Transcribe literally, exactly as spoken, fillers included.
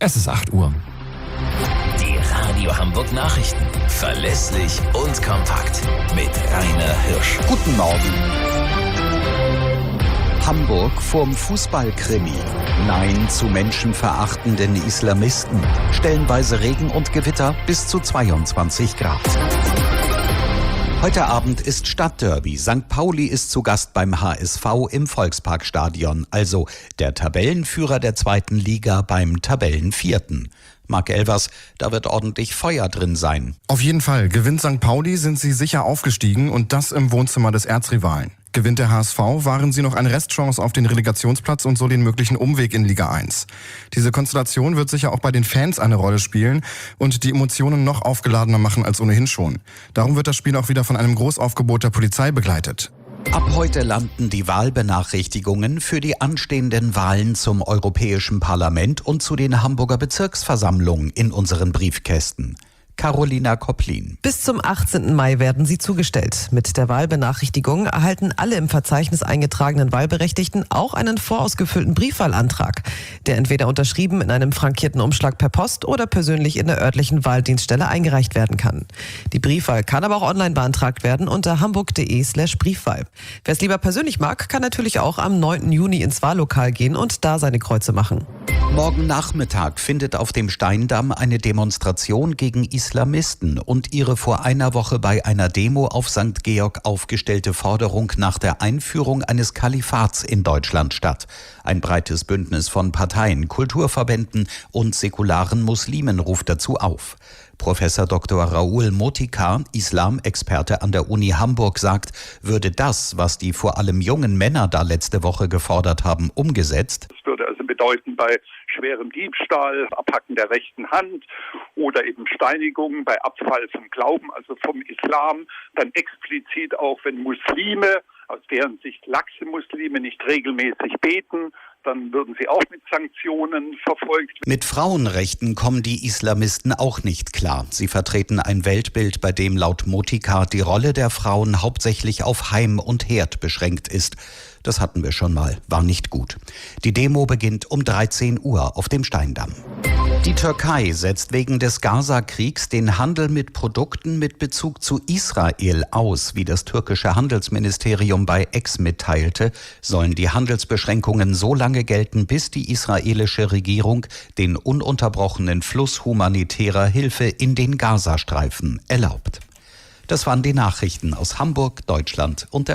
Es ist acht Uhr. Die Radio Hamburg Nachrichten. Verlässlich und kompakt. Mit Rainer Hirsch. Guten Morgen. Hamburg vorm Fußballkrimi. Nein zu menschenverachtenden Islamisten. Stellenweise Regen und Gewitter bis zu zweiundzwanzig Grad. Heute Abend ist Stadtderby. Sankt Pauli ist zu Gast beim H S V im Volksparkstadion, also der Tabellenführer der zweiten Liga beim Tabellenvierten. Marc Elvers, da wird ordentlich Feuer drin sein. Auf jeden Fall. Gewinnt Sankt Pauli, sind sie sicher aufgestiegen und das im Wohnzimmer des Erzrivalen. Gewinnt der H S V, wahren sie noch eine Restchance auf den Relegationsplatz und so den möglichen Umweg in Liga eins. Diese Konstellation wird sicher auch bei den Fans eine Rolle spielen und die Emotionen noch aufgeladener machen als ohnehin schon. Darum wird das Spiel auch wieder von einem Großaufgebot der Polizei begleitet. Ab heute landen die Wahlbenachrichtigungen für die anstehenden Wahlen zum Europäischen Parlament und zu den Hamburger Bezirksversammlungen in unseren Briefkästen. Carolina Kopplin. Bis zum achtzehnten Mai werden sie zugestellt. Mit der Wahlbenachrichtigung erhalten alle im Verzeichnis eingetragenen Wahlberechtigten auch einen vorausgefüllten Briefwahlantrag, der entweder unterschrieben in einem frankierten Umschlag per Post oder persönlich in der örtlichen Wahldienststelle eingereicht werden kann. Die Briefwahl kann aber auch online beantragt werden unter hamburg.de slash Briefwahl. Wer es lieber persönlich mag, kann natürlich auch am neunten Juni ins Wahllokal gehen und da seine Kreuze machen. Morgen Nachmittag findet auf dem Steindamm eine Demonstration gegen Islamisten und ihre vor einer Woche bei einer Demo auf Sankt Georg aufgestellte Forderung nach der Einführung eines Kalifats in Deutschland statt. Ein breites Bündnis von Parteien, Kulturverbänden und säkularen Muslimen ruft dazu auf. Professor Doktor Raoul Motikar, Islamexperte an der Uni Hamburg, sagt, würde das, was die vor allem jungen Männer da letzte Woche gefordert haben, umgesetzt. Das würde also bedeuten, bei schwerem Diebstahl, Abhacken der rechten Hand oder eben Steinigung bei Abfall vom Glauben, also vom Islam, dann explizit auch, wenn Muslime, aus deren Sicht laxe Muslime, nicht regelmäßig beten, dann würden sie auch mit Sanktionen verfolgt. Mit Frauenrechten kommen die Islamisten auch nicht klar. Sie vertreten ein Weltbild, bei dem laut Motikar die Rolle der Frauen hauptsächlich auf Heim und Herd beschränkt ist. Das hatten wir schon mal, war nicht gut. Die Demo beginnt um dreizehn Uhr auf dem Steindamm. Die Türkei setzt wegen des Gaza-Kriegs den Handel mit Produkten mit Bezug zu Israel aus. Wie das türkische Handelsministerium bei X mitteilte, sollen die Handelsbeschränkungen so lange gelten, bis die israelische Regierung den ununterbrochenen Fluss humanitärer Hilfe in den Gazastreifen erlaubt. Das waren die Nachrichten aus Hamburg, Deutschland und der